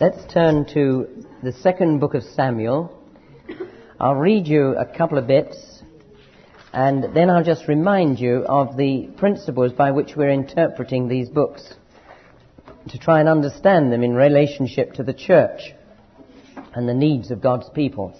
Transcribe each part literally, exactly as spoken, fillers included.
Let's turn to the second book of Samuel. I'll read you a couple of bits, and then I'll just remind you of the principles by which we're interpreting these books, to try and understand them in relationship to the church and the needs of God's people.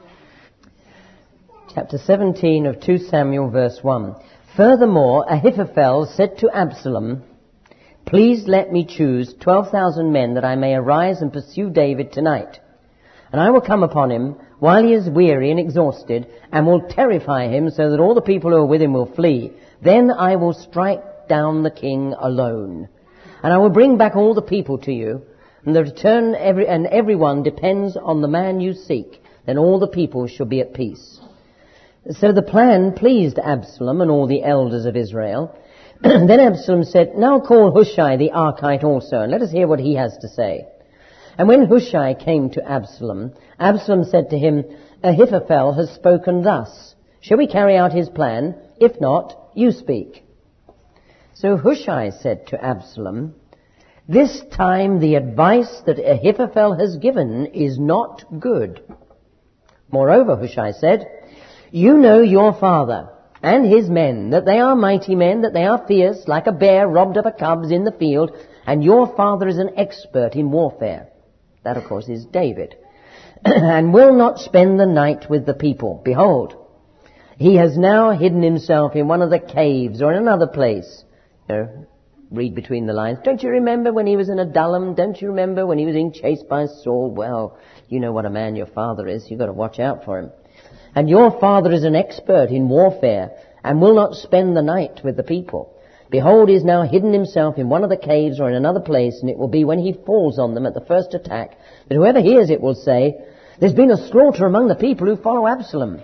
Chapter seventeen of Second Samuel, verse one. Furthermore, Ahithophel said to Absalom, "Please let me choose twelve thousand men that I may arise and pursue David tonight. And I will come upon him while he is weary and exhausted, and will terrify him so that all the people who are with him will flee. Then I will strike down the king alone. And I will bring back all the people to you, and the return every, and everyone depends on the man you seek. Then all the people shall be at peace." So the plan pleased Absalom and all the elders of Israel. Then Absalom said, "Now call Hushai the Archite also, and let us hear what he has to say." And when Hushai came to Absalom, Absalom said to him, "Ahithophel has spoken thus. Shall we carry out his plan? If not, you speak." So Hushai said to Absalom, "This time the advice that Ahithophel has given is not good." Moreover, Hushai said, "You know your father and his men, that they are mighty men, that they are fierce, like a bear robbed of her cubs in the field, and your father is an expert in warfare." That, of course, is David. "And will not spend the night with the people. Behold, he has now hidden himself in one of the caves or in another place." You know, read between the lines. "Don't you remember when he was in Adullam? Don't you remember when he was being chased by Saul? Well, you know what a man your father is. You've got to watch out for him. And your father is an expert in warfare, and will not spend the night with the people. Behold, he has now hidden himself in one of the caves or in another place, and it will be when he falls on them at the first attack, that whoever hears it will say, 'There's been a slaughter among the people who follow Absalom.'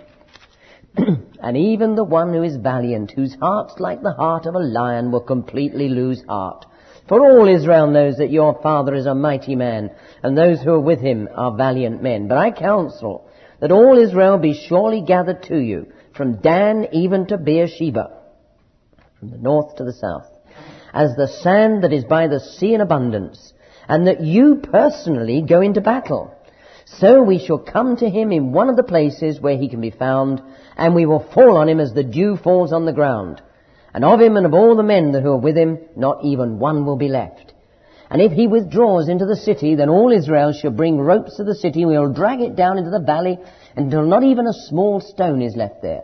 And even the one who is valiant, whose heart's like the heart of a lion, will completely lose heart. For all Israel knows that your father is a mighty man, and those who are with him are valiant men. But I counsel that all Israel be surely gathered to you, from Dan even to Beersheba, from the north to the south, as the sand that is by the sea in abundance, and that you personally go into battle. So we shall come to him in one of the places where he can be found, and we will fall on him as the dew falls on the ground. And of him and of all the men who are with him, not even one will be left. And if he withdraws into the city, then all Israel shall bring ropes to the city, and we will drag it down into the valley until not even a small stone is left there."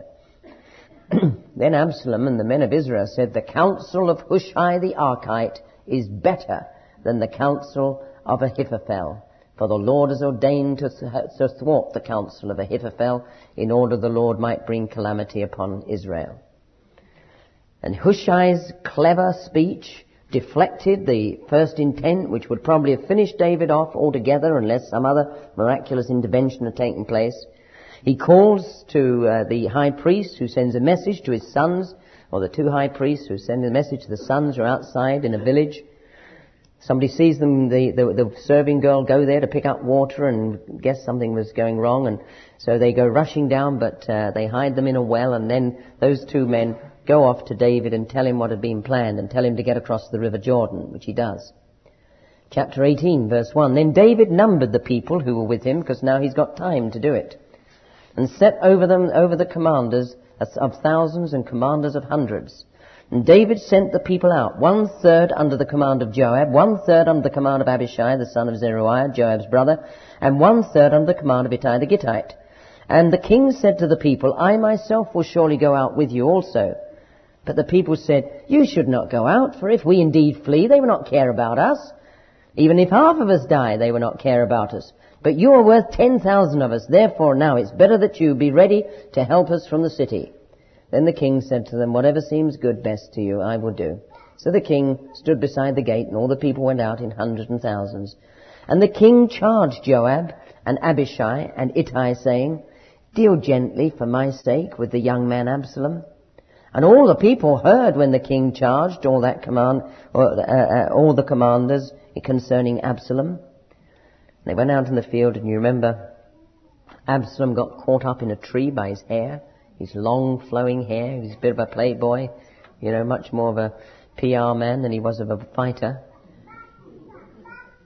Then Absalom and the men of Israel said, "The counsel of Hushai the Archite is better than the counsel of Ahithophel. For the Lord has ordained to, to thwart the counsel of Ahithophel, in order the Lord might bring calamity upon Israel." And Hushai's clever speech deflected the first intent, which would probably have finished David off altogether unless some other miraculous intervention had taken place. He calls to uh, the high priest, who sends a message to his sons, or the two high priests who send a message to the sons who are outside in a village. Somebody sees them, the, the, the serving girl, go there to pick up water and guess something was going wrong, and so they go rushing down, but uh, they hide them in a well, and then those two men go off to David and tell him what had been planned, and tell him to get across the river Jordan, which he does. Chapter eighteen, verse one. Then David numbered the people who were with him, because now he's got time to do it, and set over them, over the commanders of thousands and commanders of hundreds. And David sent the people out, one third under the command of Joab, one third under the command of Abishai, the son of Zeruiah, Joab's brother, and one third under the command of Ittai the Gittite. And the king said to the people, "I myself will surely go out with you also." But the people said, "You should not go out, for if we indeed flee, they will not care about us. Even if half of us die, they will not care about us. But you are worth ten thousand of us. Therefore now it's better that you be ready to help us from the city." Then the king said to them, "Whatever seems good best to you, I will do." So the king stood beside the gate, and all the people went out in hundreds and thousands. And the king charged Joab and Abishai and Ittai, saying, "Deal gently for my sake with the young man Absalom." And all the people heard when the king charged all that command, or, uh, uh, all the commanders concerning Absalom. They went out in the field, and you remember Absalom got caught up in a tree by his hair, his long flowing hair. He was a bit of a playboy, you know, much more of a P R man than he was of a fighter.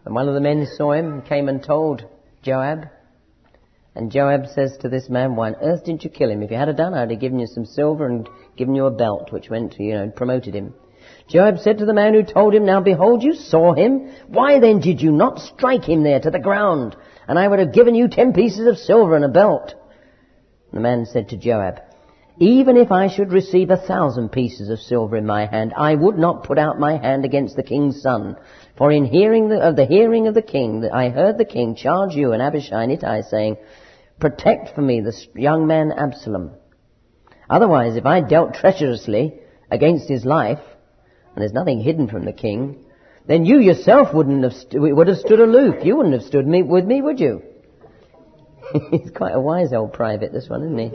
And one of the men saw him and came and told Joab. And Joab says to this man, why on earth didn't you kill him? If you had done, I'd have given you some silver and given you a belt, which meant, you know, promoted him. Joab said to the man who told him, now behold, you saw him. Why then did you not strike him there to the ground? And I would have given you ten pieces of silver and a belt. And the man said to Joab, even if I should receive a thousand pieces of silver in my hand, I would not put out my hand against the king's son. For in hearing the, of the hearing of the king, I heard the king charge you and Abishai and Ittai, saying, protect for me the young man Absalom. Otherwise, if I dealt treacherously against his life, and there's nothing hidden from the king, then you yourself wouldn't have st- would have stood aloof. You wouldn't have stood me, with me, would you? He's quite a wise old private, this one, isn't he?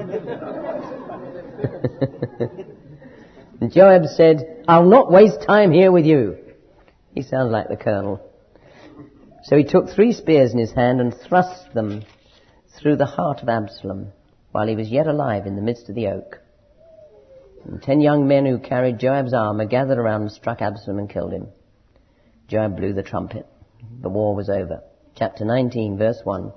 And Joab said, I'll not waste time here with you. He sounds like the colonel. So he took three spears in his hand and thrust them through the heart of Absalom while he was yet alive in the midst of the oak. And ten young men who carried Joab's armor gathered around and struck Absalom and killed him. Joab blew the trumpet. The war was over. Chapter nineteen, verse one.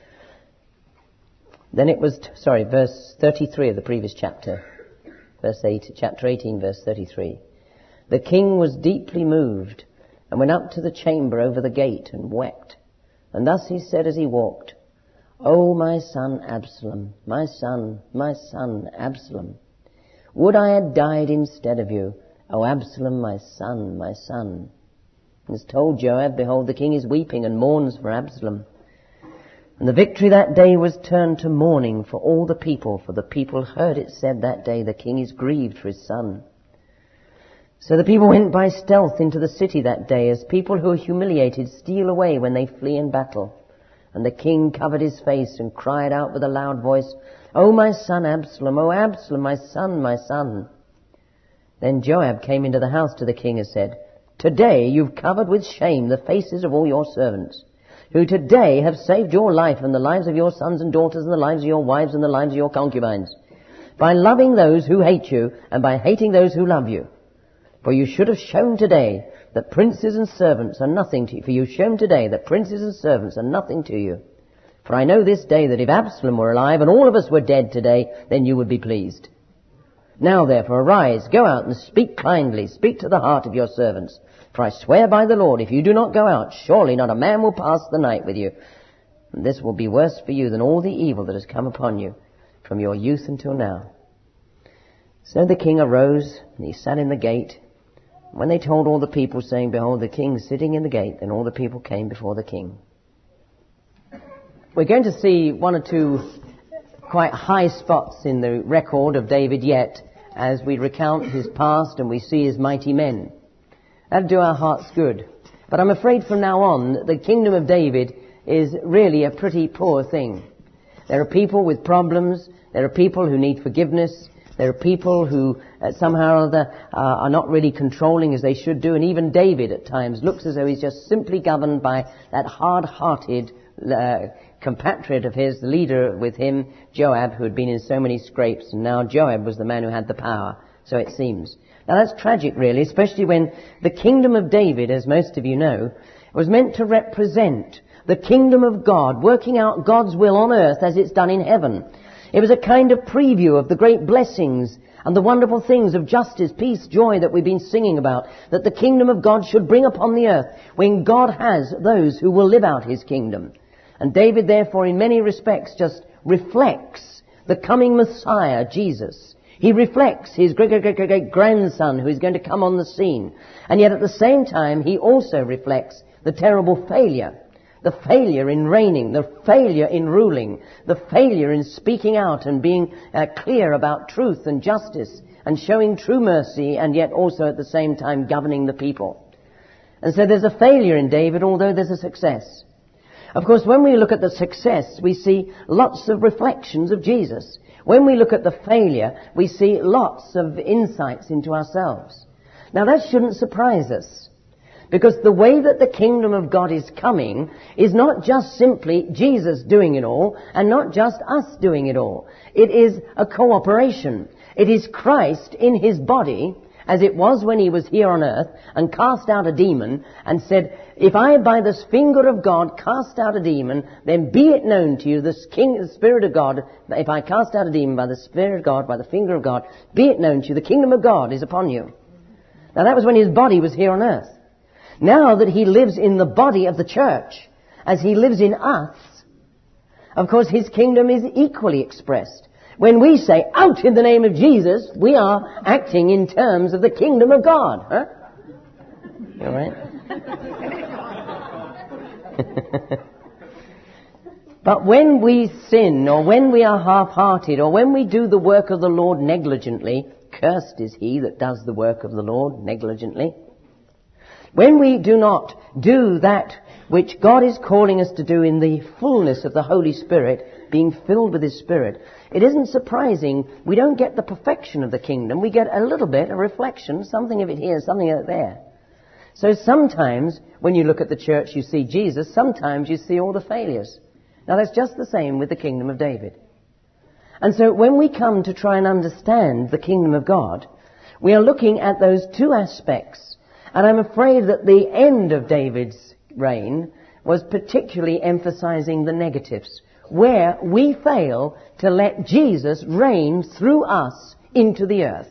Then it was, sorry, verse thirty-three of the previous chapter. Verse eight, chapter eighteen, verse thirty-three. The king was deeply moved and went up to the chamber over the gate and wept. And thus he said as he walked, O my son Absalom, my son, my son Absalom, would I had died instead of you, O Absalom, my son, my son. And it's told Joab, behold, the king is weeping and mourns for Absalom. And the victory that day was turned to mourning for all the people, for the people heard it said that day, the king is grieved for his son. So the people went by stealth into the city that day, as people who are humiliated steal away when they flee in battle. And the king covered his face and cried out with a loud voice, O my son Absalom, O Absalom, my son, my son. Then Joab came into the house to the king and said, Today you've covered with shame the faces of all your servants, who today have saved your life and the lives of your sons and daughters and the lives of your wives and the lives of your concubines, by loving those who hate you and by hating those who love you. For you should have shown today that princes and servants are nothing to you. For you have shown today that princes and servants are nothing to you. For I know this day that if Absalom were alive and all of us were dead today, then you would be pleased. Now therefore arise, go out and speak kindly, speak to the heart of your servants. For I swear by the Lord, if you do not go out, surely not a man will pass the night with you. And this will be worse for you than all the evil that has come upon you from your youth until now. So the king arose, and he sat in the gate. When they told all the people, saying, Behold, the king is sitting in the gate, then all the people came before the king. We're going to see one or two quite high spots in the record of David yet, as we recount his past and we see his mighty men. That'll do our hearts good. But I'm afraid from now on, the kingdom of David is really a pretty poor thing. There are people with problems. There are people who need forgiveness. There are people who uh, somehow or other uh, are not really controlling as they should do. And even David at times looks as though he's just simply governed by that hard-hearted uh, compatriot of his, the leader with him, Joab, who had been in so many scrapes. And now Joab was the man who had the power, so it seems. Now that's tragic really, especially when the kingdom of David, as most of you know, was meant to represent the kingdom of God, working out God's will on earth as it's done in heaven. It was a kind of preview of the great blessings and the wonderful things of justice, peace, joy that we've been singing about, that the kingdom of God should bring upon the earth when God has those who will live out his kingdom. And David, therefore, in many respects just reflects the coming Messiah, Jesus. He reflects his great-great-great-grandson who is going to come on the scene. And yet at the same time, he also reflects the terrible failure. The failure in reigning, the failure in ruling, the failure in speaking out and being uh, clear about truth and justice and showing true mercy, and yet also at the same time governing the people. And so there's a failure in David, although there's a success. Of course, when we look at the success, we see lots of reflections of Jesus. When we look at the failure, we see lots of insights into ourselves. Now that shouldn't surprise us. Because the way that the kingdom of God is coming is not just simply Jesus doing it all and not just us doing it all. It is a cooperation. It is Christ in his body as it was when he was here on earth and cast out a demon and said, if I by the finger of God cast out a demon, then be it known to you, the King, the Spirit of God, if I cast out a demon by the Spirit of God, by the finger of God, be it known to you, the kingdom of God is upon you. Now that was when his body was here on earth. Now that he lives in the body of the church, as he lives in us, of course his kingdom is equally expressed. When we say, out in the name of Jesus, we are acting in terms of the kingdom of God. Huh? All right? But when we sin, or when we are half-hearted, or when we do the work of the Lord negligently, cursed is he that does the work of the Lord negligently. When we do not do that which God is calling us to do in the fullness of the Holy Spirit, being filled with His Spirit, it isn't surprising we don't get the perfection of the kingdom. We get a little bit, a reflection, something of it here, something of it there. So sometimes when you look at the church you see Jesus, sometimes you see all the failures. Now that's just the same with the kingdom of David. And so when we come to try and understand the kingdom of God, we are looking at those two aspects. And I'm afraid that the end of David's reign was particularly emphasizing the negatives, where we fail to let Jesus reign through us into the earth.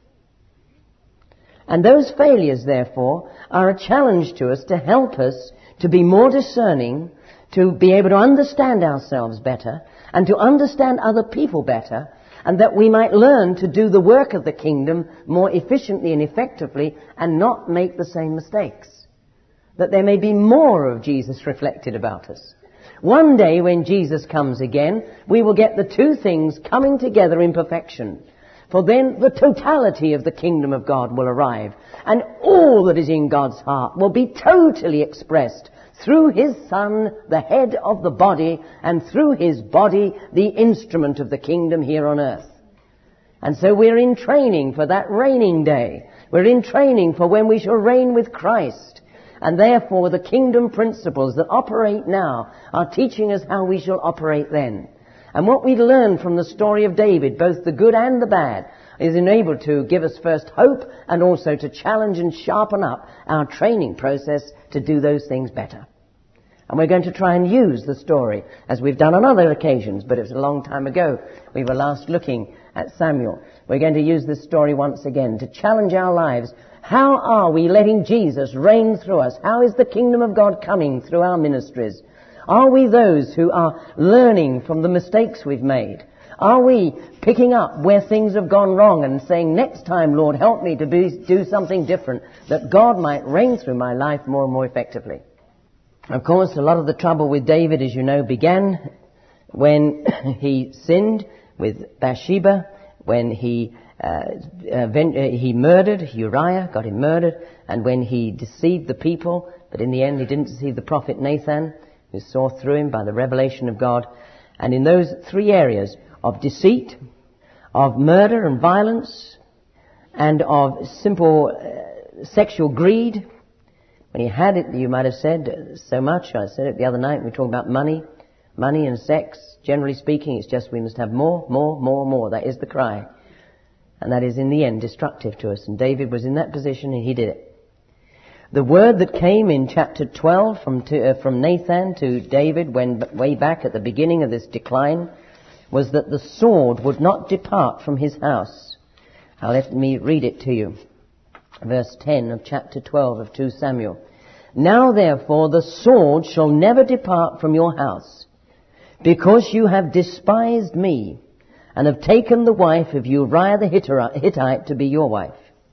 And those failures, therefore, are a challenge to us to help us to be more discerning, to be able to understand ourselves better, and to understand other people better, and that we might learn to do the work of the kingdom more efficiently and effectively and not make the same mistakes. That there may be more of Jesus reflected about us. One day when Jesus comes again, we will get the two things coming together in perfection. For then the totality of the kingdom of God will arrive, and all that is in God's heart will be totally expressed through His Son, the head of the body, and through His body, the instrument of the kingdom here on earth. And so we're in training for that reigning day. We're in training for when we shall reign with Christ. And therefore the kingdom principles that operate now are teaching us how we shall operate then. And what we learn from the story of David, both the good and the bad, is enabled to give us first hope and also to challenge and sharpen up our training process to do those things better. And we're going to try and use the story as we've done on other occasions, but it was a long time ago we were last looking at Samuel. We're going to use this story once again to challenge our lives. How are we letting Jesus reign through us? How is the kingdom of God coming through our ministries? Are we those who are learning from the mistakes we've made? Are we picking up where things have gone wrong and saying, next time, Lord, help me to be, do something different, that God might reign through my life more and more effectively? Of course, a lot of the trouble with David, as you know, began when he sinned with Bathsheba, when he uh, uh, he murdered Uriah, got him murdered, and when he deceived the people, but in the end he didn't deceive the prophet Nathan, who saw through him by the revelation of God. And in those three areas of deceit, of murder and violence, and of simple uh, sexual greed, when he had it, you might have said so much. I said it the other night when we were talking about money, money and sex. Generally speaking, it's just we must have more, more, more, more. That is the cry. And that is in the end destructive to us. And David was in that position and he did it. The word that came in chapter twelve from to, uh, from Nathan to David, when way back at the beginning of this decline, was that the sword would not depart from his house. Now let me read it to you. Verse ten of chapter twelve of Second Samuel. Now therefore the sword shall never depart from your house, because you have despised me, and have taken the wife of Uriah the Hittite to be your wife.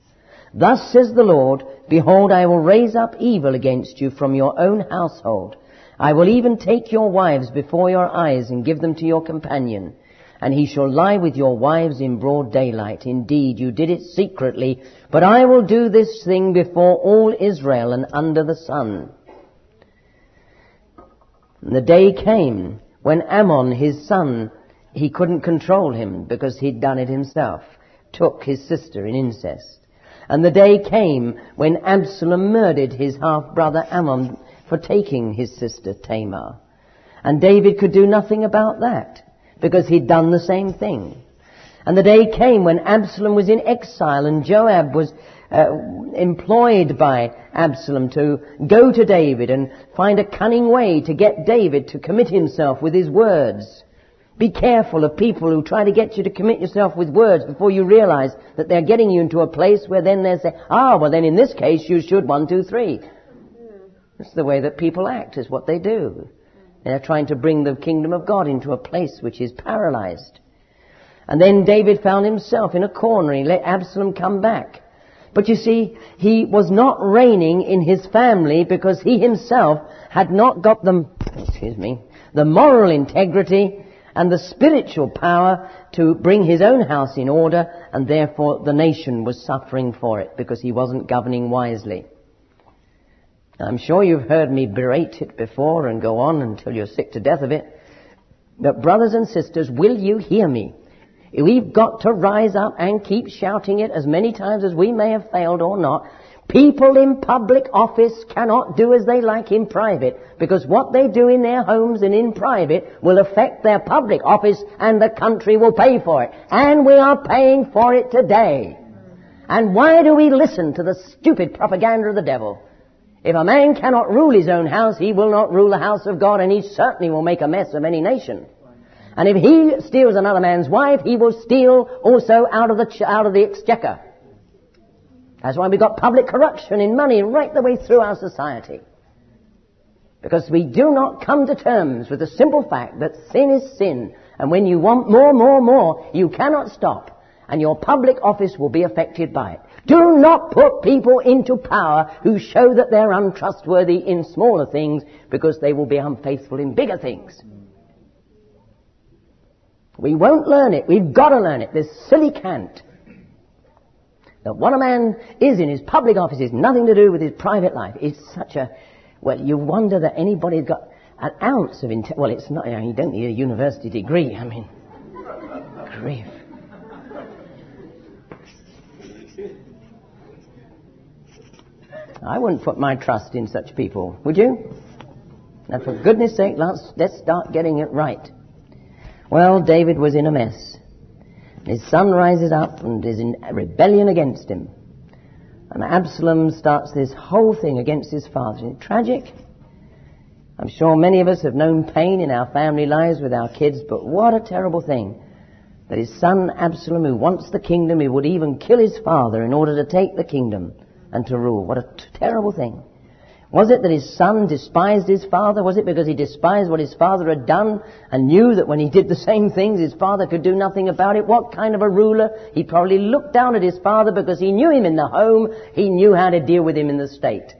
Thus says the Lord, behold, I will raise up evil against you from your own household. I will even take your wives before your eyes and give them to your companion, and he shall lie with your wives in broad daylight. Indeed, you did it secretly, but I will do this thing before all Israel and under the sun. And the day came when Ammon, his son, he couldn't control him because he'd done it himself, took his sister in incest. And the day came when Absalom murdered his half-brother Ammon for taking his sister Tamar. And David could do nothing about that because he'd done the same thing. And the day came when Absalom was in exile and Joab was uh, employed by Absalom to go to David and find a cunning way to get David to commit himself with his words. Be careful of people who try to get you to commit yourself with words before you realize that they're getting you into a place where then they say, ah, well then in this case you should one, two, three. That's the way that people act, is what they do. They're trying to bring the kingdom of God into a place which is paralyzed. And then David found himself in a corner. He let Absalom come back. But you see, he was not reigning in his family because he himself had not got the, excuse me, the moral integrity and the spiritual power to bring his own house in order, and therefore the nation was suffering for it because he wasn't governing wisely. I'm sure you've heard me berate it before and go on until you're sick to death of it. But brothers and sisters, will you hear me? We've got to rise up and keep shouting it as many times as we may have failed or not. People in public office cannot do as they like in private, because what they do in their homes and in private will affect their public office, and the country will pay for it. And we are paying for it today. And why do we listen to the stupid propaganda of the devil? If a man cannot rule his own house, he will not rule the house of God, and he certainly will make a mess of any nation. And if he steals another man's wife, he will steal also out of the ch- out of the exchequer. That's why we've got public corruption in money right the way through our society. Because we do not come to terms with the simple fact that sin is sin. And when you want more, more, more, you cannot stop. And your public office will be affected by it. Do not put people into power who show that they're untrustworthy in smaller things, because they will be unfaithful in bigger things. We won't learn it. We've got to learn it. This silly cant that what a man is in his public office is nothing to do with his private life. It's such a, well, you wonder that anybody's got an ounce of inte- well, it's not, you know, you don't need a university degree. I mean, grief. I wouldn't put my trust in such people, would you? And for goodness sake, let's, let's start getting it right. Well, David was in a mess. His son rises up and is in rebellion against him. And Absalom starts this whole thing against his father. Isn't it tragic? I'm sure many of us have known pain in our family lives with our kids, but what a terrible thing that his son Absalom, who wants the kingdom, he would even kill his father in order to take the kingdom and to rule. What a t- terrible thing. Was it that his son despised his father? Was it because he despised what his father had done and knew that when he did the same things his father could do nothing about it? What kind of a ruler? He probably looked down at his father because he knew him in the home. He knew how to deal with him in the state.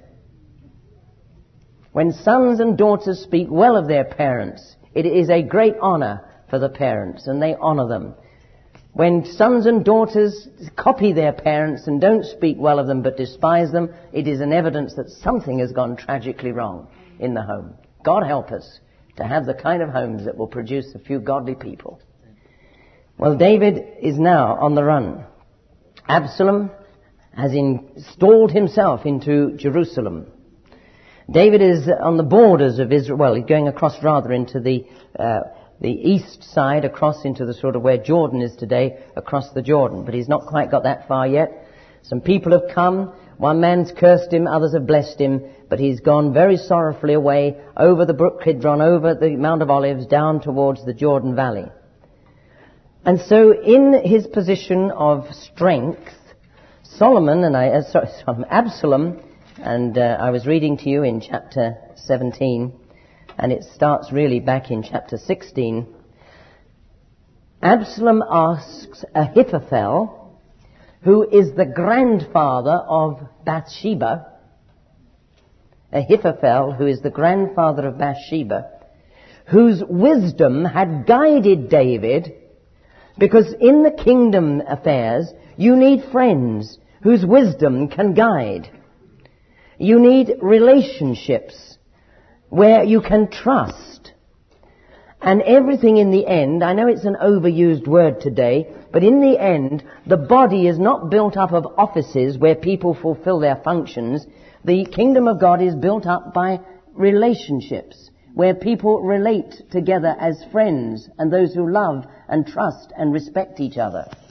When sons and daughters speak well of their parents, it is a great honor for the parents, and they honor them. When sons and daughters copy their parents and don't speak well of them but despise them, it is an evidence that something has gone tragically wrong in the home. God help us to have the kind of homes that will produce a few godly people. Well, David is now on the run. Absalom has installed himself into Jerusalem. David is on the borders of Israel. Well, he's going across rather into the uh, the east side, across into the sort of where Jordan is today, across the Jordan. But he's not quite got that far yet. Some people have come. One man's cursed him, others have blessed him. But he's gone very sorrowfully away over the brook Kidron, over the Mount of Olives, down towards the Jordan Valley. And so in his position of strength, Solomon and I, uh, sorry, Absalom, and uh, I was reading to you in chapter seventeen, and it starts really back in chapter sixteen. Absalom asks Ahithophel, who is the grandfather of Bathsheba, Ahithophel, who is the grandfather of Bathsheba, whose wisdom had guided David, because in the kingdom affairs you need friends whose wisdom can guide. You need relationships where you can trust. And everything in the end, I know it's an overused word today, but in the end, the body is not built up of offices where people fulfill their functions. The kingdom of God is built up by relationships, where people relate together as friends and those who love and trust and respect each other.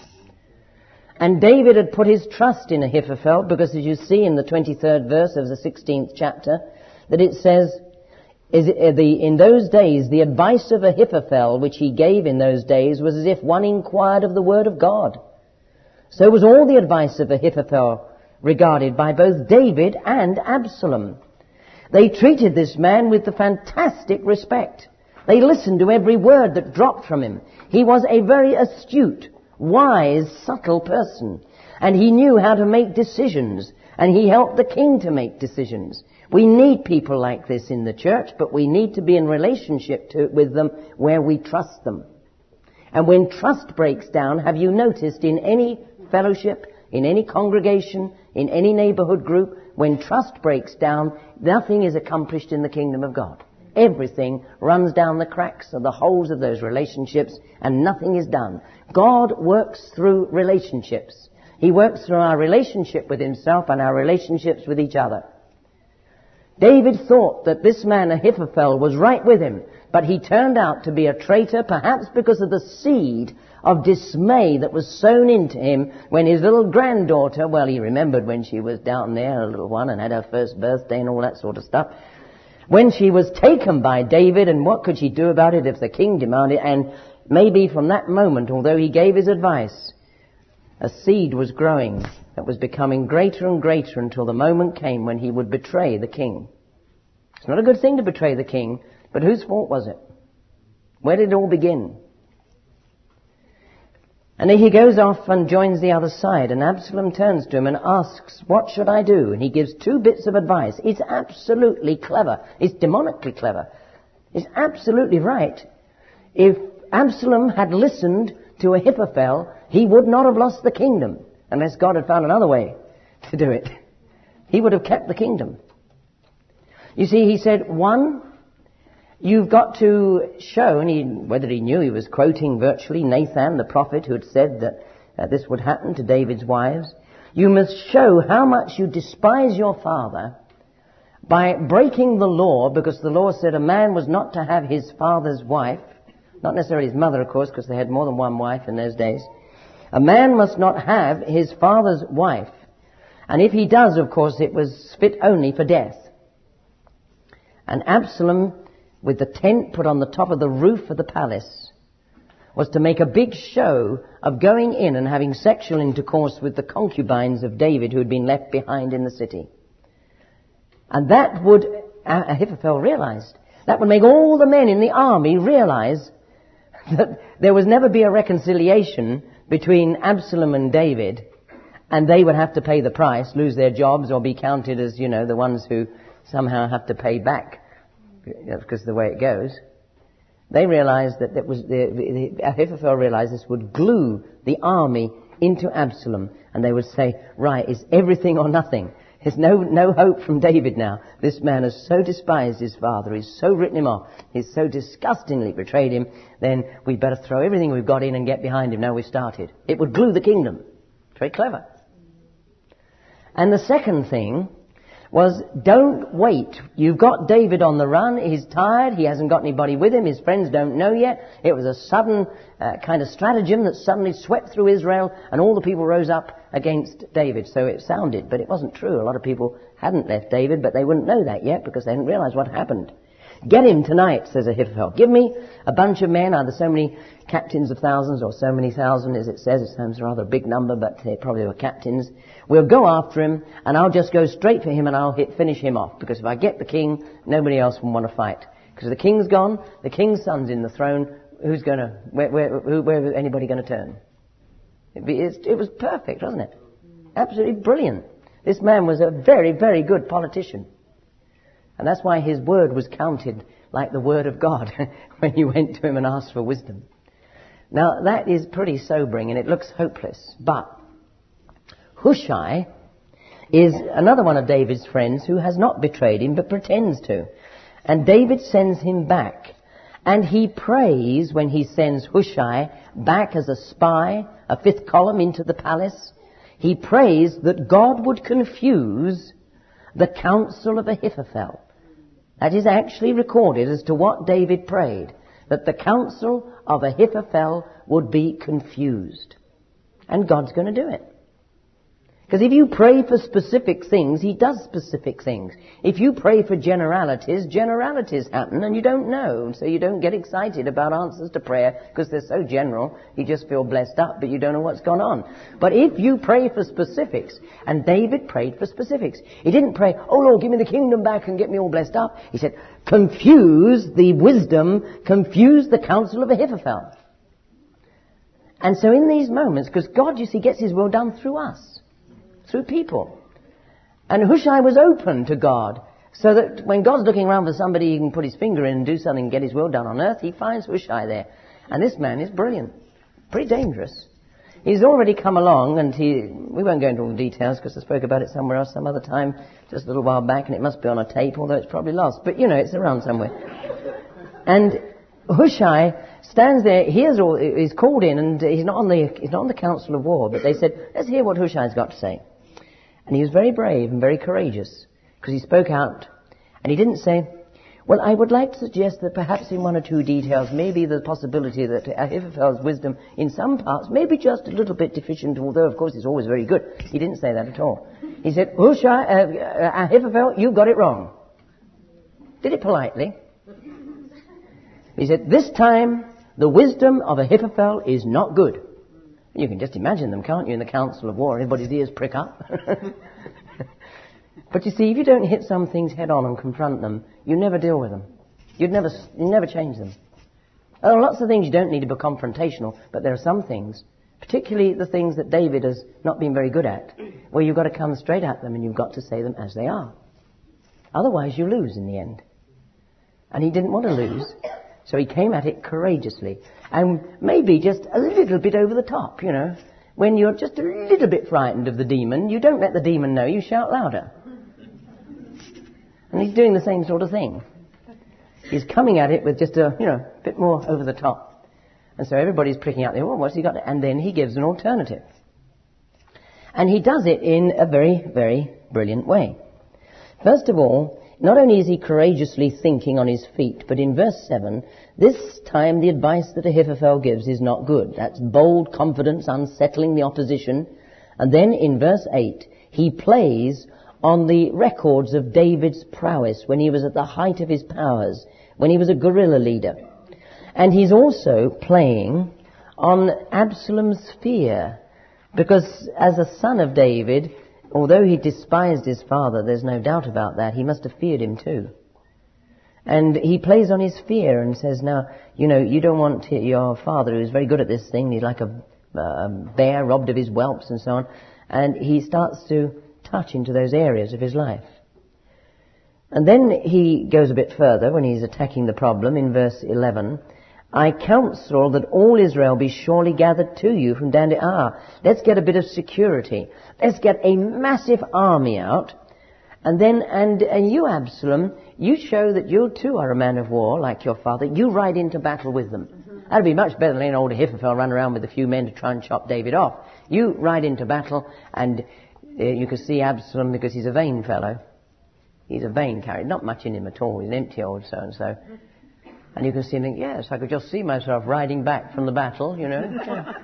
And David had put his trust in Ahithophel because, as you see in the twenty-third verse of the sixteenth chapter, that it says, is it, the, in those days, the advice of Ahithophel, which he gave in those days, was as if one inquired of the word of God. So was all the advice of Ahithophel regarded by both David and Absalom. They treated this man with the fantastic respect. They listened to every word that dropped from him. He was a very astute, wise, subtle person. And he knew how to make decisions. And he helped the king to make decisions. We need people like this in the church, but we need to be in relationship to, with them where we trust them. And when trust breaks down, have you noticed in any fellowship, in any congregation, in any neighborhood group, when trust breaks down, nothing is accomplished in the kingdom of God. Everything runs down the cracks of the holes of those relationships and nothing is done. God works through relationships. He works through our relationship with himself and our relationships with each other. David thought that this man Ahithophel was right with him, but he turned out to be a traitor, perhaps because of the seed of dismay that was sown into him when his little granddaughter, well, he remembered when she was down there, a little one, and had her first birthday and all that sort of stuff. When she was taken by David, and what could she do about it if the king demanded? And maybe from that moment, although he gave his advice, a seed was growing that was becoming greater and greater until the moment came when he would betray the king. It's not a good thing to betray the king, but whose fault was it? Where did it all begin? And then he goes off and joins the other side, and Absalom turns to him and asks, what should I do? And he gives two bits of advice. It's absolutely clever. It's demonically clever. It's absolutely right. If Absalom had listened to Ahithophel, he would not have lost the kingdom, unless God had found another way to do it. He would have kept the kingdom. You see, he said, one, you've got to show, and he, whether he knew, he was quoting virtually Nathan, the prophet, who had said that uh, this would happen to David's wives. You must show how much you despise your father by breaking the law, because the law said a man was not to have his father's wife, not necessarily his mother, of course, because they had more than one wife in those days. A man must not have his father's wife. And if he does, of course, it was fit only for death. And Absalom, with the tent put on the top of the roof of the palace, was to make a big show of going in and having sexual intercourse with the concubines of David who had been left behind in the city. And that would, Ahithophel realized, that would make all the men in the army realize that there was never be a reconciliation between Absalom and David, and they would have to pay the price, lose their jobs, or be counted as, you know, the ones who somehow have to pay back, because of the way it goes. They realized that it was the, the, Ahithophel realized this would glue the army into Absalom, and they would say, right, it's everything or nothing. There's no, no hope from David now. This man has so despised his father, he's so written him off, he's so disgustingly betrayed him, then we better throw everything we've got in and get behind him now we've started. It would glue the kingdom. It's very clever. And the second thing was, don't wait. You've got David on the run. He's tired. He hasn't got anybody with him. His friends don't know yet. It was a sudden uh, kind of stratagem that suddenly swept through Israel, and all the people rose up against David. So it sounded, but it wasn't true. A lot of people hadn't left David, but they wouldn't know that yet because they hadn't realized what happened. Get him tonight, says Ahithophel. Give me a bunch of men, either so many captains of thousands or so many thousand, as it says. It sounds rather a big number, but they probably were captains. We'll go after him, and I'll just go straight for him, and I'll hit, finish him off. Because if I get the king, nobody else will want to fight. Because the king's gone, the king's son's in the throne. Who's going to? Where, where, who, where is anybody going to turn? It, be, it, it was perfect, wasn't it? Absolutely brilliant. This man was a very, very good politician. And that's why his word was counted like the word of God when you went to him and asked for wisdom. Now, that is pretty sobering, and it looks hopeless. But Hushai is another one of David's friends who has not betrayed him, but pretends to. And David sends him back. And he prays when he sends Hushai back as a spy, a fifth column into the palace. He prays that God would confuse the counsel of Ahithophel. That is actually recorded as to what David prayed, that the counsel of Ahithophel would be confused. And God's going to do it. Because if you pray for specific things, he does specific things. If you pray for generalities, generalities happen and you don't know. So you don't get excited about answers to prayer because they're so general. You just feel blessed up, but you don't know what's gone on. But if you pray for specifics, and David prayed for specifics. He didn't pray, oh Lord, give me the kingdom back and get me all blessed up. He said, confuse the wisdom, confuse the counsel of Ahithophel. And so in these moments, because God, you see, gets his will done through us. Through people. And Hushai was open to God, so that when God's looking around for somebody he can put his finger in and do something and get his will done on earth, he finds Hushai there. And this man is brilliant. Pretty dangerous. He's already come along, and he, we won't go into all the details because I spoke about it somewhere else some other time, just a little while back, and it must be on a tape, although it's probably lost. But, you know, it's around somewhere. And Hushai stands there, hears all, he's called in, and he's not on the, he's not on the council of war, but they said, let's hear what Hushai's got to say. And he was very brave and very courageous, because he spoke out. And he didn't say, well, I would like to suggest that perhaps in one or two details, maybe the possibility that Ahithophel's wisdom in some parts may be just a little bit deficient, although, of course, it's always very good. He didn't say that at all. He said, Hushai, uh, Ahithophel, you got it wrong. Did it politely. He said, this time, the wisdom of Ahithophel is not good. You can just imagine them, can't you, in the council of war. Everybody's ears prick up. But you see, if you don't hit some things head on and confront them, you never deal with them. You'd never, you never change them. There are lots of things you don't need to be confrontational, but there are some things, particularly the things that David has not been very good at, where you've got to come straight at them and you've got to say them as they are. Otherwise you lose in the end. And he didn't want to lose, so he came at it courageously. And maybe just a little bit over the top, you know. When you're just a little bit frightened of the demon, you don't let the demon know, you shout louder. And he's doing the same sort of thing. He's coming at it with just a, you know, bit more over the top. And so everybody's pricking out there, well, what's he got to... And then he gives an alternative. And he does it in a very, very brilliant way. First of all, not only is he courageously thinking on his feet, but in verse seven, this time the advice that Ahithophel gives is not good. That's bold confidence, unsettling the opposition. And then in verse eight, he plays on the records of David's prowess when he was at the height of his powers, when he was a guerrilla leader. And he's also playing on Absalom's fear, because as a son of David, although he despised his father, there's no doubt about that, he must have feared him too. And he plays on his fear and says, now, you know, you don't want your father, who's very good at this thing, he's like a, a bear robbed of his whelps and so on, and he starts to touch into those areas of his life. And then he goes a bit further when he's attacking the problem in verse eleven. I counsel that all Israel be surely gathered to you from Dan to Ah. Let's get a bit of security. Let's get a massive army out. And then, and, and you, Absalom, you show that you too are a man of war, like your father. You ride into battle with them. Mm-hmm. That'd be much better than letting old Ahithophel run around with a few men to try and chop David off. You ride into battle, and uh, you can see Absalom because he's a vain fellow. He's a vain character. Not much in him at all. He's an empty old so-and-so. And you can see him think, yes, I could just see myself riding back from the battle, you know.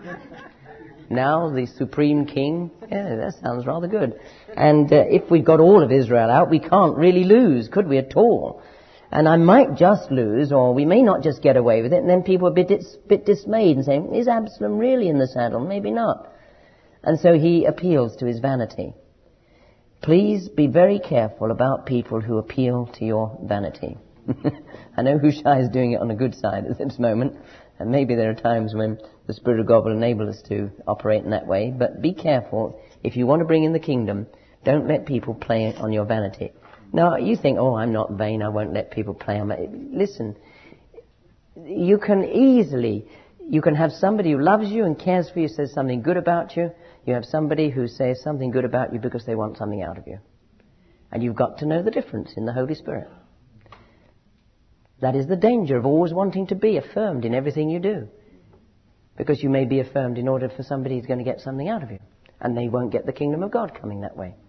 Now the supreme king, yeah, that sounds rather good. And uh, if we got all of Israel out, we can't really lose, could we at all? And I might just lose, or we may not just get away with it, and then people are a bit, dis- bit dismayed and saying, is Absalom really in the saddle? Maybe not. And so he appeals to his vanity. Please be very careful about people who appeal to your vanity. I know Hushai is doing it on a good side at this moment, and maybe there are times when the Spirit of God will enable us to operate in that way, but be careful. If you want to bring in the kingdom, don't let people play on your vanity. Now, you think, oh, I'm not vain, I won't let people play on my... Listen, you can easily, you can have somebody who loves you and cares for you, says something good about you. You have somebody who says something good about you because they want something out of you. And you've got to know the difference in the Holy Spirit. That is the danger of always wanting to be affirmed in everything you do. Because you may be affirmed in order for somebody who's going to get something out of you. And they won't get the kingdom of God coming that way.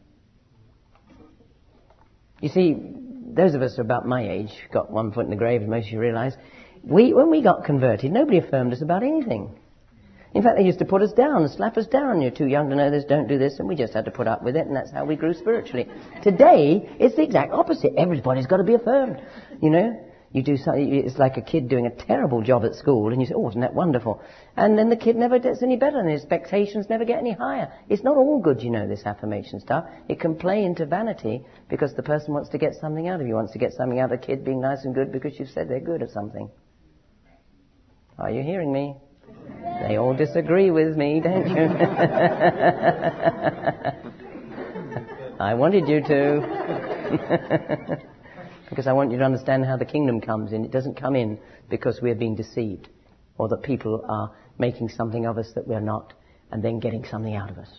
You see, those of us who are about my age, got one foot in the grave, as most of you realize, we, when we got converted, nobody affirmed us about anything. In fact, they used to put us down, slap us down. You're too young to know this, don't do this, and we just had to put up with it, and that's how we grew spiritually. Today, it's the exact opposite. Everybody's got to be affirmed, you know. You do something, it's like a kid doing a terrible job at school, and you say, oh, isn't that wonderful? And then the kid never gets any better, and his expectations never get any higher. It's not all good, you know, this affirmation stuff. It can play into vanity because the person wants to get something out of you, wants to get something out of a kid being nice and good because you've said they're good at something. Are you hearing me? They all disagree with me, don't you? I wanted you to. Because I want you to understand how the kingdom comes in. It doesn't come in because we're being deceived or that people are making something of us that we're not and then getting something out of us.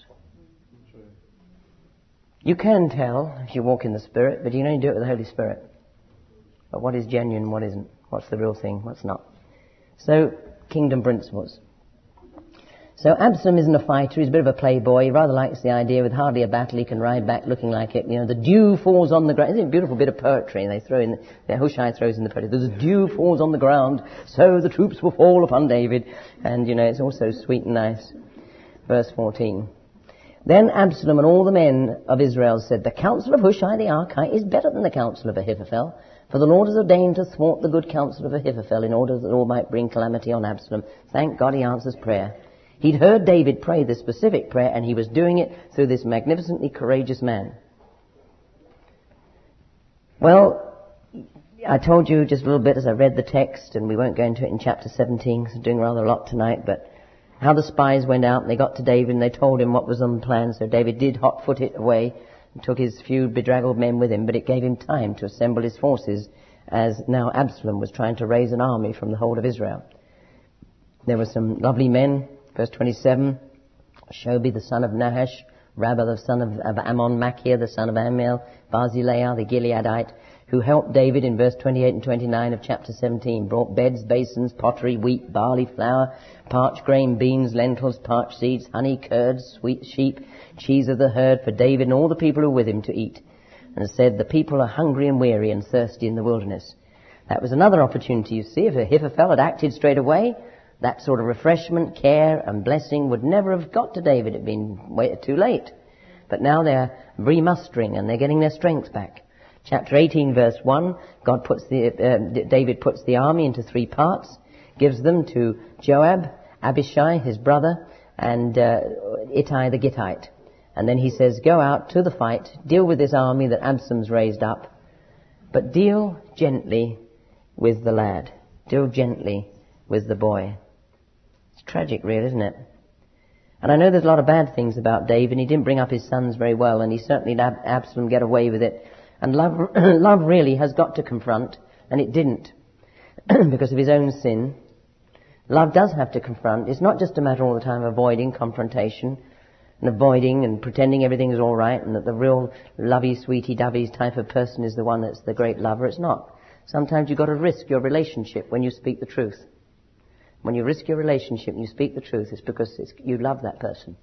You can tell if you walk in the Spirit, but you can only do it with the Holy Spirit. But what is genuine, what isn't? What's the real thing, what's not? So, kingdom principles. So Absalom isn't a fighter, he's a bit of a playboy, he rather likes the idea with hardly a battle he can ride back looking like it. You know, the dew falls on the ground. Isn't it a beautiful bit of poetry? They throw in, the Hushai throws in the poetry. The dew falls on the ground, so the troops will fall upon David. And, you know, it's also sweet and nice. Verse fourteen. Then Absalom and all the men of Israel said, the counsel of Hushai the Archite is better than the counsel of Ahithophel, for the Lord has ordained to thwart the good counsel of Ahithophel in order that all might bring calamity on Absalom. Thank God he answers prayer. He'd heard David pray this specific prayer, and he was doing it through this magnificently courageous man. Well, I told you just a little bit as I read the text, and we won't go into it in chapter seventeen, because I'm doing rather a lot tonight, but how the spies went out, and they got to David, and they told him what was on the plan. So David did hot-foot it away, and took his few bedraggled men with him, but it gave him time to assemble his forces, as now Absalom was trying to raise an army from the whole of Israel. There were some lovely men. Verse twenty-seven, Shobi the son of Nahash, Rabbah the son of, of Ammon, Machir the son of Ammiel, Barzillai the Gileadite, who helped David in verse twenty-eight and twenty-nine of chapter seventeen, brought beds, basins, pottery, wheat, barley, flour, parched grain, beans, lentils, parched seeds, honey, curds, sweet sheep, cheese of the herd for David and all the people who were with him to eat. And said, the people are hungry and weary and thirsty in the wilderness. That was another opportunity, you see. If Ahithophel had acted straight away, that sort of refreshment, care and blessing would never have got to David. It had been way too late. But now they're remustering and they're getting their strength back. Chapter eighteen, verse one, God puts the, uh, David puts the army into three parts, gives them to Joab, Abishai, his brother, and uh, Ittai the Gittite. And then he says, go out to the fight, deal with this army that Absalom's raised up, but deal gently with the lad. Deal gently with the boy. It's tragic, really, isn't it? And I know there's a lot of bad things about David, and he didn't bring up his sons very well, and he certainly let Absalom get away with it. And love, love really has got to confront, and it didn't, because of his own sin. Love does have to confront. It's not just a matter all the time of avoiding confrontation, and avoiding and pretending everything is all right, and that the real lovey, sweetie, dovey type of person is the one that's the great lover. It's not. Sometimes you've got to risk your relationship when you speak the truth. When you risk your relationship and you speak the truth, it's because it's, you love that person.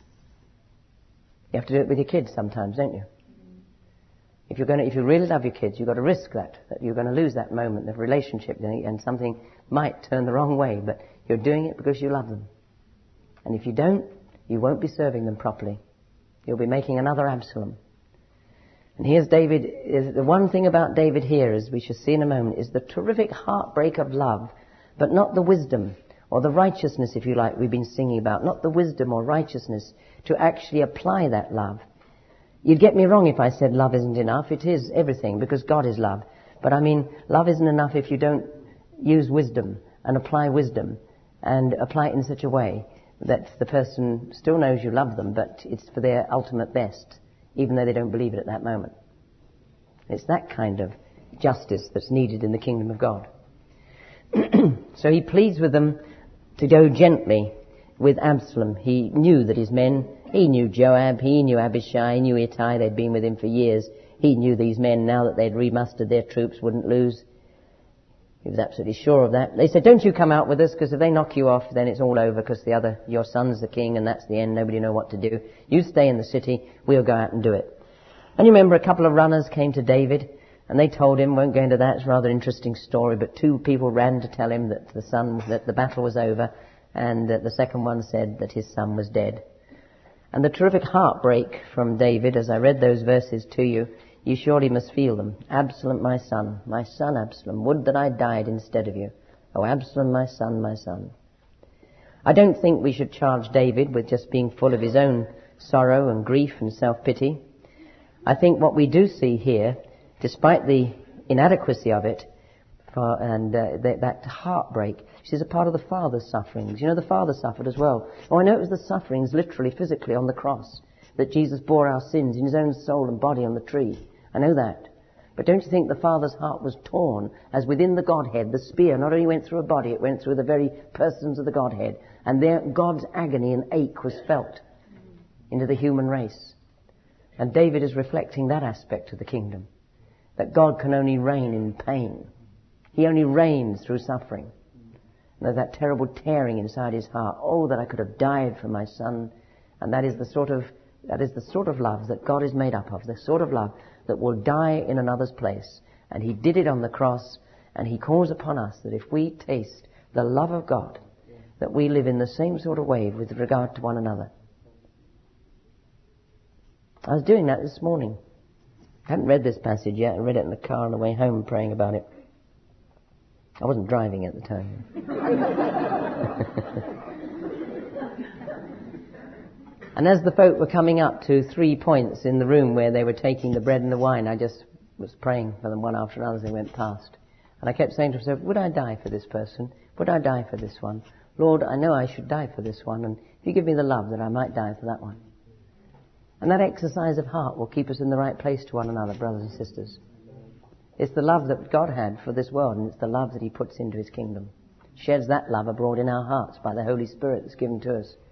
You have to do it with your kids sometimes, don't you? If you're going to, if you really love your kids, you've got to risk that, that you're going to lose that moment of relationship, and something might turn the wrong way, but you're doing it because you love them. And if you don't, you won't be serving them properly. You'll be making another Absalom. And here's David. Is the one thing about David here, as we shall see in a moment, is the terrific heartbreak of love, but not the wisdom or the righteousness, if you like, we've been singing about. Not the wisdom or righteousness to actually apply that love. You'd get me wrong if I said love isn't enough. It is everything, because God is love. But I mean, love isn't enough if you don't use wisdom and apply wisdom and apply it in such a way that the person still knows you love them, but it's for their ultimate best, even though they don't believe it at that moment. It's that kind of justice that's needed in the kingdom of God. So he pleads with them to go gently with Absalom. He knew that his men, he knew Joab, he knew Abishai, he knew Ittai, they'd been with him for years. He knew these men, now that they'd remustered their troops, wouldn't lose. He was absolutely sure of that. They said, don't you come out with us, because if they knock you off, then it's all over, because the other, your son's the king, and that's the end, nobody know what to do. You stay in the city, we'll go out and do it. And you remember a couple of runners came to David, and they told him, won't go into that, it's a rather interesting story, but two people ran to tell him that the sun, that the battle was over, and uh, the second one said that his son was dead. And the terrific heartbreak from David, as I read those verses to you, you surely must feel them. Absalom, my son, my son Absalom, would that I died instead of you. Oh, Absalom, my son, my son. I don't think we should charge David with just being full of his own sorrow and grief and self-pity. I think what we do see here, despite the inadequacy of it, uh, and uh, that, that heartbreak, she's a part of the Father's sufferings. You know, the Father suffered as well. Oh, I know it was the sufferings, literally, physically, on the cross, that Jesus bore our sins in his own soul and body on the tree. I know that. But don't you think the Father's heart was torn, as within the Godhead, the spear not only went through a body, it went through the very persons of the Godhead. And there God's agony and ache was felt into the human race. And David is reflecting that aspect of the kingdom, that God can only reign in pain. He only reigns through suffering. And there's that terrible tearing inside his heart. Oh, that I could have died for my son. And that is the sort of that is the sort of love that God is made up of, the sort of love that will die in another's place. And he did it on the cross, and he calls upon us that if we taste the love of God, that we live in the same sort of way with regard to one another. I was doing that this morning. I hadn't read this passage yet. I read it in the car on the way home, praying about it. I wasn't driving at the time. And as the folk were coming up to three points in the room where they were taking the bread and the wine, I just was praying for them one after another as they went past. And I kept saying to myself, would I die for this person? Would I die for this one? Lord, I know I should die for this one, and if you give me the love, that I might die for that one. And that exercise of heart will keep us in the right place to one another, brothers and sisters. It's the love that God had for this world, and it's the love that he puts into his kingdom. Sheds that love abroad in our hearts by the Holy Spirit that's given to us.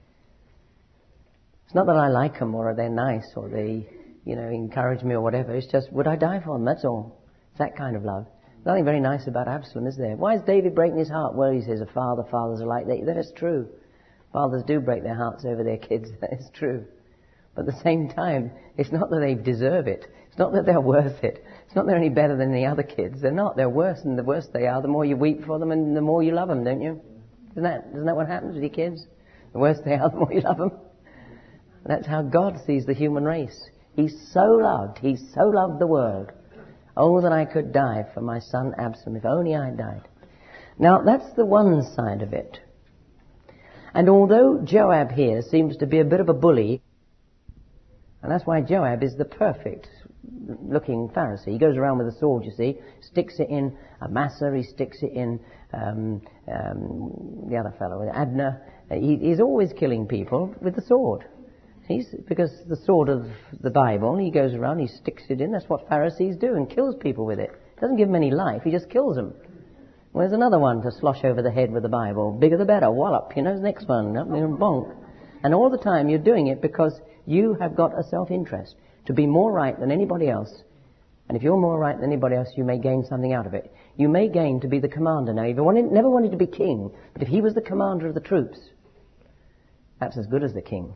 It's not that I like them, or they're nice, or they, you know, encourage me or whatever. It's just, would I die for them? That's all. It's that kind of love. Nothing very nice about Absalom, is there? Why is David breaking his heart? Well, he says, a father, fathers are like that. That is true. Fathers do break their hearts over their kids. That is true. But at the same time, it's not that they deserve it. It's not that they're worth it. It's not they're any better than the other kids. They're not. They're worse, and the worse they are, the more you weep for them and the more you love them, don't you? Isn't that, isn't that what happens with your kids? The worse they are, the more you love them. That's how God sees the human race. He's so loved. He so loved the world. Oh, that I could die for my son Absalom, if only I died. Now, that's the one side of it. And although Joab here seems to be a bit of a bully, and that's why Joab is the perfect looking Pharisee. He goes around with a sword, you see, sticks it in Amasa, he sticks it in um, um, the other fellow, Abner. He, he's always killing people with the sword. He's, because the sword of the Bible, he goes around, he sticks it in. That's what Pharisees do, and kills people with it. Doesn't give them any life, he just kills them. Well, there's another one to slosh over the head with the Bible. Bigger the better, wallop, you know, the next one, up there, bonk. And all the time you're doing it because you have got a self-interest to be more right than anybody else. And if you're more right than anybody else, you may gain something out of it. You may gain to be the commander. Now, he wanted, never wanted to be king, but if he was the commander of the troops, that's as good as the king.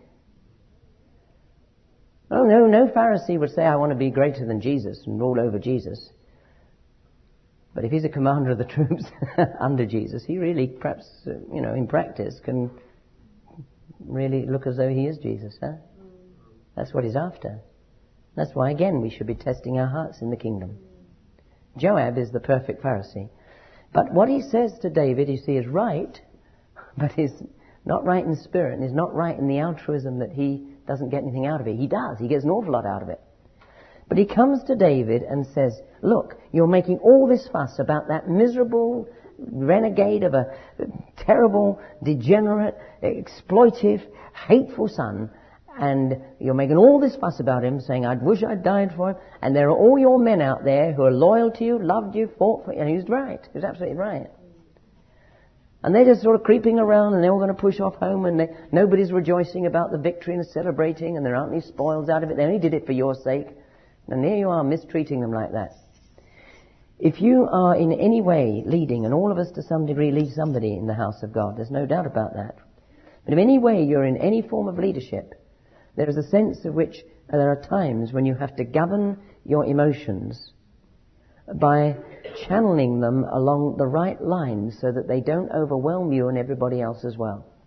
Oh, no, no Pharisee would say, I want to be greater than Jesus and rule over Jesus. But if he's a commander of the troops under Jesus, he really, perhaps, uh, you know, in practice, can really look as though he is Jesus, huh? That's what he's after. That's why, again, we should be testing our hearts in the kingdom. Joab is the perfect Pharisee. But what he says to David, you see, is right, but is not right in spirit, and is not right in the altruism that he doesn't get anything out of it. He does. He gets an awful lot out of it. But he comes to David and says, look, you're making all this fuss about that miserable renegade of a terrible, degenerate, exploitive, hateful son, and you're making all this fuss about him, saying, I wish I'd died for him, and there are all your men out there who are loyal to you, loved you, fought for you, and he's right. He's absolutely right. And they're just sort of creeping around, and they're all going to push off home, and they, nobody's rejoicing about the victory and celebrating, and there aren't any spoils out of it. They only did it for your sake. And there you are, mistreating them like that. If you are in any way leading, and all of us to some degree lead somebody in the house of God, there's no doubt about that. But if in any way you're in any form of leadership, there is a sense of which uh, there are times when you have to govern your emotions by channeling them along the right lines so that they don't overwhelm you and everybody else as well.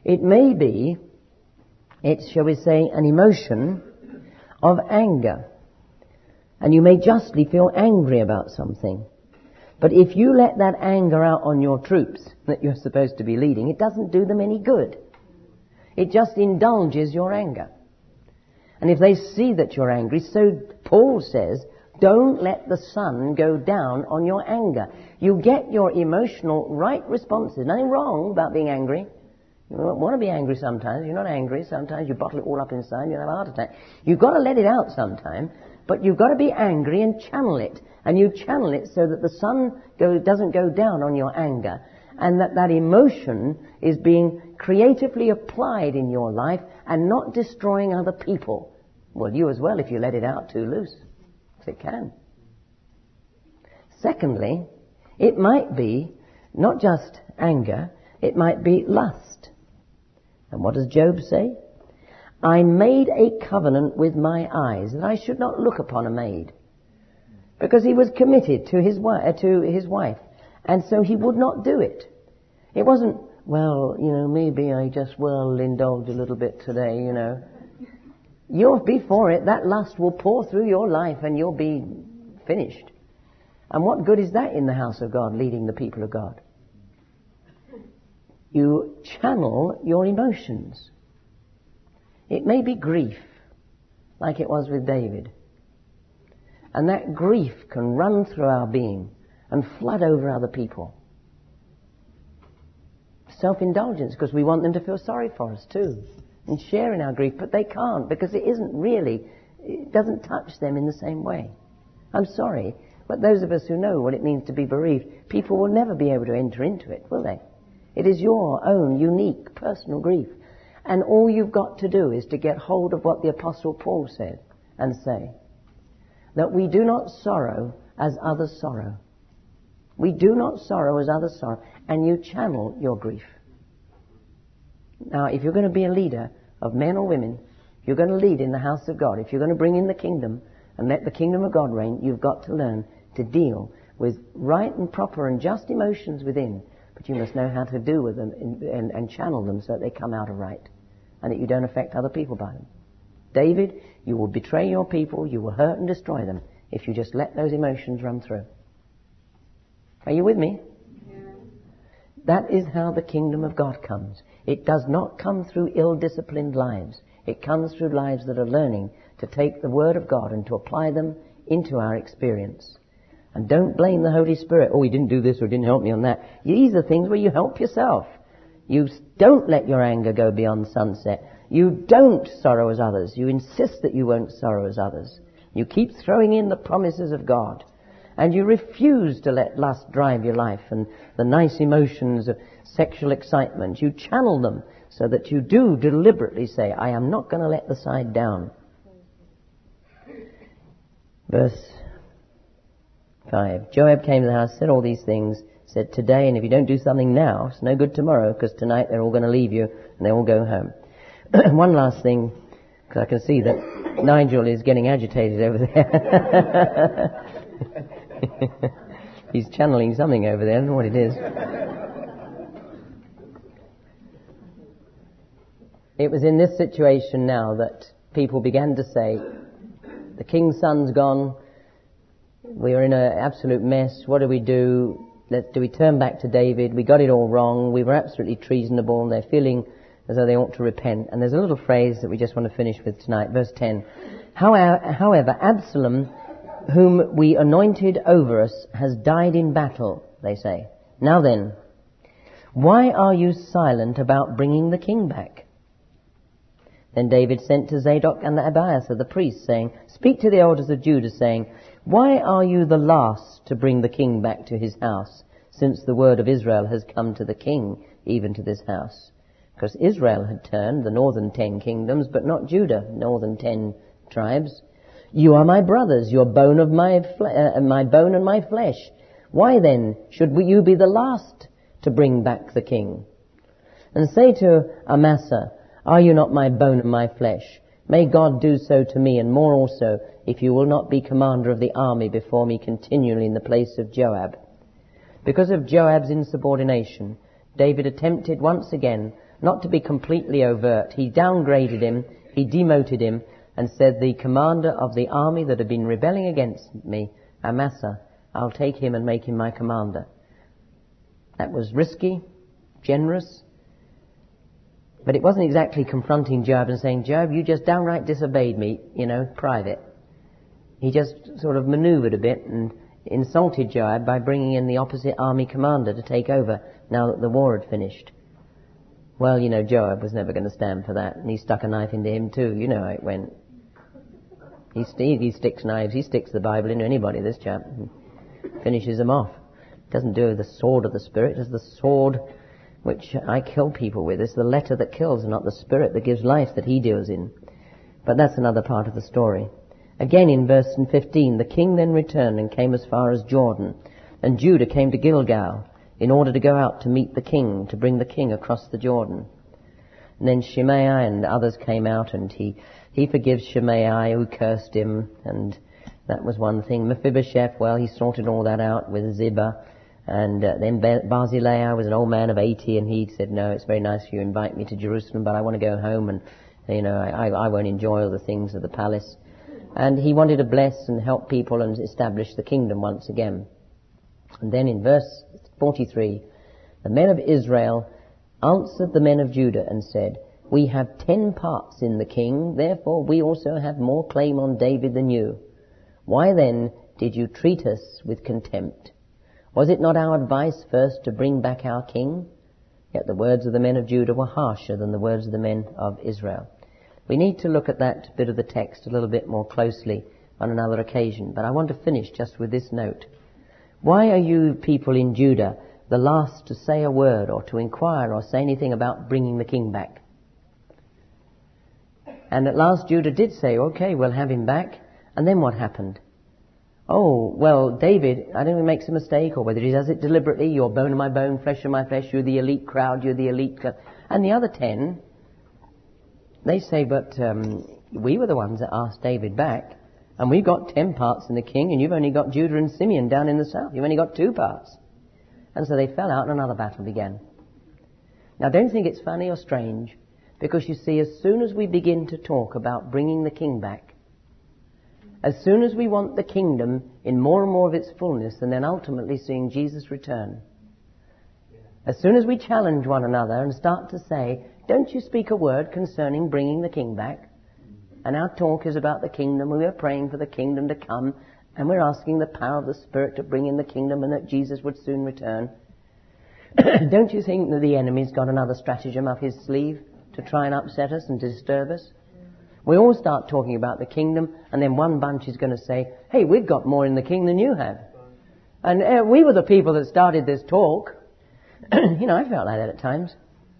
It may be, it's, shall we say, an emotion of anger. And you may justly feel angry about something. But if you let that anger out on your troops that you're supposed to be leading, it doesn't do them any good. It just indulges your anger. And if they see that you're angry, so Paul says, don't let the sun go down on your anger. You get your emotional right responses. Nothing wrong about being angry. You want to be angry sometimes. You're not angry. Sometimes you bottle it all up inside. You'll have a heart attack. You've got to let it out sometime. But you've got to be angry and channel it. And you channel it so that the sun go, doesn't go down on your anger. And that that emotion is being creatively applied in your life and not destroying other people. Well, you as well if you let it out too loose. If it can. Secondly, it might be not just anger, it might be lust. And what does Job say? I made a covenant with my eyes that I should not look upon a maid. Because he was committed to his, wi- uh, to his wife. And so he would not do it. It wasn't, well, you know, maybe I just will indulge a little bit today, you know. You'll be for it. That lust will pour through your life and you'll be finished. And what good is that in the house of God, leading the people of God? You channel your emotions. It may be grief, like it was with David. And that grief can run through our being and flood over other people. Self-indulgence, because we want them to feel sorry for us too and share in our grief, but they can't because it isn't really, it doesn't touch them in the same way. I'm sorry, but those of us who know what it means to be bereaved, people will never be able to enter into it, will they? It is your own unique personal grief. And all you've got to do is to get hold of what the Apostle Paul said and say, that we do not sorrow as others sorrow. We do not sorrow as others sorrow. And you channel your grief. Now, if you're going to be a leader of men or women, if you're going to lead in the house of God, if you're going to bring in the kingdom and let the kingdom of God reign, you've got to learn to deal with right and proper and just emotions within. But you must know how to deal with them and, and, and channel them so that they come out of right and that you don't affect other people by them. David, you will betray your people, you will hurt and destroy them if you just let those emotions run through. Are you with me? Yeah. That is how the kingdom of God comes. It does not come through ill-disciplined lives. It comes through lives that are learning to take the Word of God and to apply them into our experience. And don't blame the Holy Spirit. Oh, he didn't do this or didn't help me on that. These are things where you help yourself. You don't let your anger go beyond sunset. You don't sorrow as others. You insist that you won't sorrow as others. You keep throwing in the promises of God. And you refuse to let lust drive your life and the nice emotions of sexual excitement. You channel them so that you do deliberately say, I am not going to let the side down. Verse five. Joab came to the house, said all these things, said today, and if you don't do something now, it's no good tomorrow, because tonight they're all going to leave you and they all go home. One last thing, because I can see that Nigel is getting agitated over there. He's channeling something over there. I don't know what it is. It was in this situation now that people began to say, the king's son's gone. We are in an absolute mess. What do we do? Let, do we turn back to David? We got it all wrong. We were absolutely treasonable. They're feeling as though they ought to repent. And there's a little phrase that we just want to finish with tonight. Verse ten. However, Absalom, whom we anointed over us, has died in battle, they say. Now then, why are you silent about bringing the king back? Then David sent to Zadok and Abiathar the priests, saying, speak to the elders of Judah, saying, why are you the last to bring the king back to his house, since the word of Israel has come to the king, even to this house? Because Israel had turned, the northern ten kingdoms, but not Judah, northern ten tribes. You are my brothers, your bone of my fle- uh, my bone and my flesh. Why then should you be the last to bring back the king? And say to Amasa, are you not my bone and my flesh? May God do so to me, and more also, if you will not be commander of the army before me continually in the place of Joab. Because of Joab's insubordination, David attempted once again not to be completely overt. He downgraded him, he demoted him, and said, the commander of the army that had been rebelling against me, Amasa, I'll take him and make him my commander. That was risky, generous, but it wasn't exactly confronting Joab and saying, Joab, you just downright disobeyed me, you know, private. He just sort of maneuvered a bit and insulted Joab by bringing in the opposite army commander to take over now that the war had finished. Well, you know, Joab was never going to stand for that, and he stuck a knife into him too. You know how it went. He, st- he sticks knives. He sticks the Bible into anybody, this chap, and finishes them off. Doesn't do the sword of the Spirit. It's the sword which I kill people with. It's the letter that kills and not the Spirit that gives life that he deals in. But that's another part of the story. Again in verse fifteen, the king then returned and came as far as Jordan, and Judah came to Gilgal in order to go out to meet the king, to bring the king across the Jordan. And then Shimei and others came out, and he, he forgives Shimei who cursed him, and that was one thing. Mephibosheth, well, he sorted all that out with Ziba. And uh, then Barzillai was an old man of eighty, and he said, no, it's very nice for you to invite me to Jerusalem, but I want to go home, and, you know, I, I won't enjoy all the things of the palace. And he wanted to bless and help people and establish the kingdom once again. And then in verse forty-three, the men of Israel answered the men of Judah and said, we have ten parts in the king, therefore we also have more claim on David than you. Why then did you treat us with contempt? Was it not our advice first to bring back our king? Yet the words of the men of Judah were harsher than the words of the men of Israel. We need to look at that bit of the text a little bit more closely on another occasion, but I want to finish just with this note. Why are you people in Judah the last to say a word or to inquire or say anything about bringing the king back? And at last Judah did say, okay, we'll have him back. And then what happened? Oh, well, David, I don't know if he makes a mistake or whether he does it deliberately. You're bone of my bone, flesh of my flesh. You're the elite crowd. You're the elite crowd. And the other ten, they say, but um, we were the ones that asked David back. And we've got ten parts in the king, and you've only got Judah and Simeon down in the south. You've only got two parts. And so they fell out and another battle began. Now, don't think it's funny or strange, because you see, as soon as we begin to talk about bringing the king back, as soon as we want the kingdom in more and more of its fullness and then ultimately seeing Jesus return, as soon as we challenge one another and start to say, don't you speak a word concerning bringing the king back? And our talk is about the kingdom, we are praying for the kingdom to come, and we're asking the power of the Spirit to bring in the kingdom and that Jesus would soon return. Don't you think that the enemy's got another stratagem up his sleeve to try and upset us and to disturb us? We all start talking about the kingdom, and then one bunch is going to say, hey, we've got more in the king than you have. And uh, we were the people that started this talk. You know, I felt like that at times.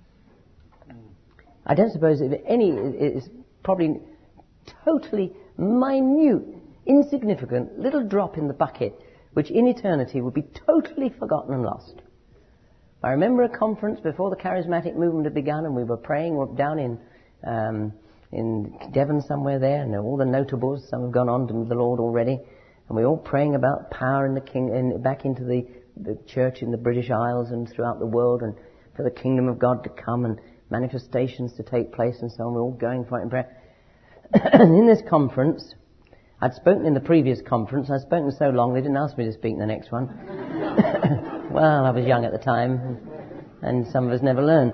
I don't suppose if any is probably totally minute, insignificant, little drop in the bucket, which in eternity would be totally forgotten and lost. I remember a conference before the charismatic movement had begun, and we were praying down in um, in Devon somewhere there, and all the notables, some have gone on to the Lord already, and we were all praying about power in the king, in, back into the, the church in the British Isles and throughout the world, and for the kingdom of God to come and manifestations to take place and so on. We're all going for it in prayer. And in this conference, I'd spoken in the previous conference. I'd spoken so long they didn't ask me to speak in the next one. Well, I was young at the time, and some of us never learn.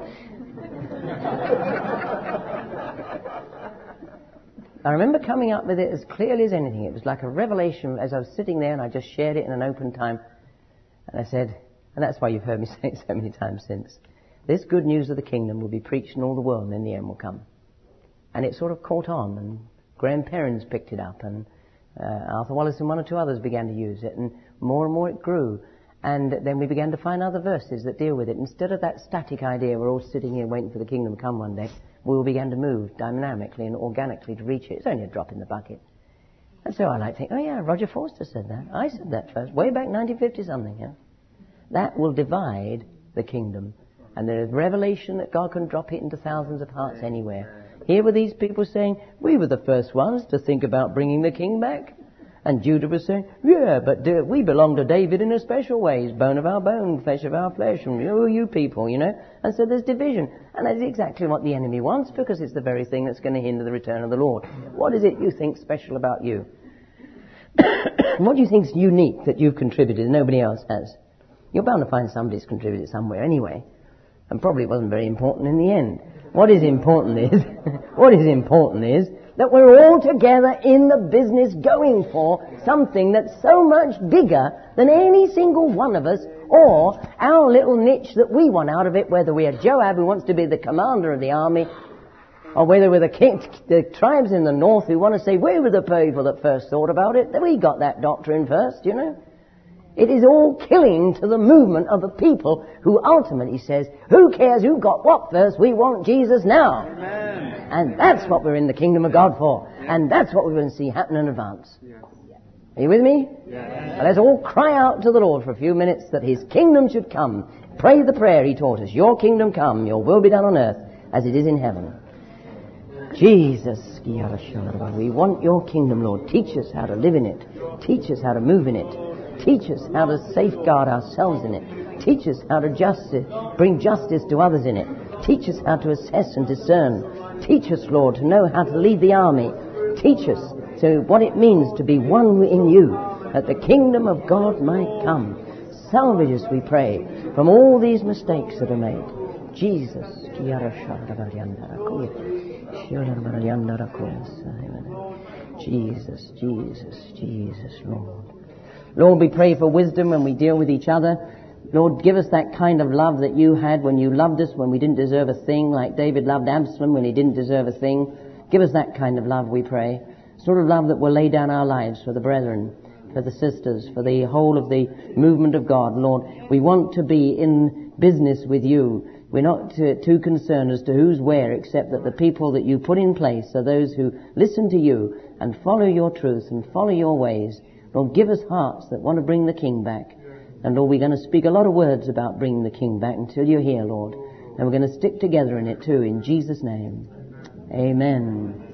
I remember coming up with it as clearly as anything. It was like a revelation as I was sitting there, and I just shared it in an open time. And I said, and that's why you've heard me say it so many times since, this good news of the kingdom will be preached in all the world, and then the end will come. And it sort of caught on, and Graham Perrins picked it up, and uh, Arthur Wallace and one or two others began to use it, and more and more it grew. And then we began to find other verses that deal with it. Instead of that static idea, we're all sitting here waiting for the kingdom to come one day, we all began to move dynamically and organically to reach it. It's only a drop in the bucket. And so I like to think, oh yeah, Roger Forster said that. I said that first, way back nineteen fifty something, yeah? That will divide the kingdom. And there is revelation that God can drop it into thousands of hearts anywhere. Here were these people saying, we were the first ones to think about bringing the king back. And Judah was saying, yeah, but uh, we belong to David in a special way. He's bone of our bone, flesh of our flesh, and oh, you people, you know. And so there's division. And that's exactly what the enemy wants, because it's the very thing that's going to hinder the return of the Lord. What is it you think special about you? What do you think's unique that you've contributed and nobody else has? You're bound to find somebody's contributed somewhere anyway. And probably it wasn't very important in the end. What is important is, what is important is that we're all together in the business going for something that's so much bigger than any single one of us or our little niche that we want out of it, whether we are Joab who wants to be the commander of the army, or whether we're the, king, the tribes in the north who want to say, we were the people that first thought about it. We got that doctrine first, you know. It is all killing to the movement of the people who ultimately says, who cares who got what first? We want Jesus now. Amen. And that's what we're in the kingdom of God for. And that's what we're going to see happen in advance. Are you with me? Yes. Let's all cry out to the Lord for a few minutes that His kingdom should come. Pray the prayer He taught us. Your kingdom come, your will be done on earth as it is in heaven. Jesus, we want your kingdom, Lord. Teach us how to live in it. Teach us how to move in it. Teach us how to safeguard ourselves in it. Teach us how to justice, bring justice to others in it. Teach us how to assess and discern. Teach us, Lord, to know how to lead the army. Teach us so what it means to be one in you, that the kingdom of God might come. Salvage us, we pray, from all these mistakes that are made. Jesus. Jesus, Jesus, Jesus, Lord. Lord, we pray for wisdom when we deal with each other. Lord, give us that kind of love that you had when you loved us when we didn't deserve a thing, like David loved Absalom when he didn't deserve a thing. Give us that kind of love, we pray. Sort of love that will lay down our lives for the brethren, for the sisters, for the whole of the movement of God. Lord, we want to be in business with you. We're not too, too concerned as to who's where, except that the people that you put in place are those who listen to you and follow your truth and follow your ways. Lord, give us hearts that want to bring the King back. And Lord, we're going to speak a lot of words about bringing the King back until you're here, Lord. And we're going to stick together in it too, in Jesus' name. Amen.